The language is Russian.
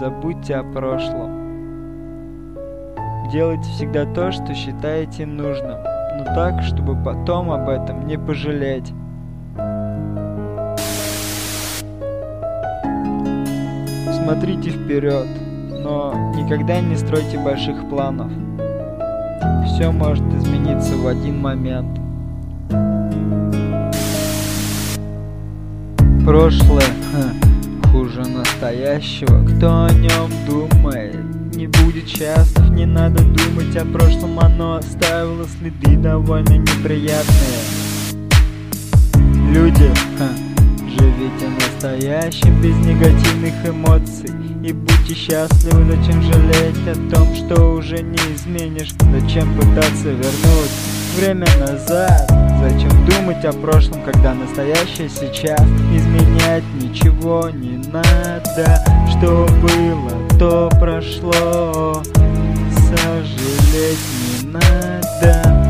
забудьте о прошлом. Делайте всегда то, что считаете нужным, но так, чтобы потом об этом не пожалеть. Смотрите вперед, но никогда не стройте больших планов. Все может измениться в один момент. Прошлое хуже настоящего. Кто о нем думает, не будет счастлив. Не надо думать о прошлом, оно оставило следы довольно неприятные. Люди, живите настоящим без негативных эмоций и будьте счастливы. Зачем жалеть о том, что уже не изменишь? Зачем пытаться вернуть время назад? Зачем думать о прошлом, когда настоящее сейчас? Изменять ничего не надо. Что было, то прошло. Сожалеть не надо.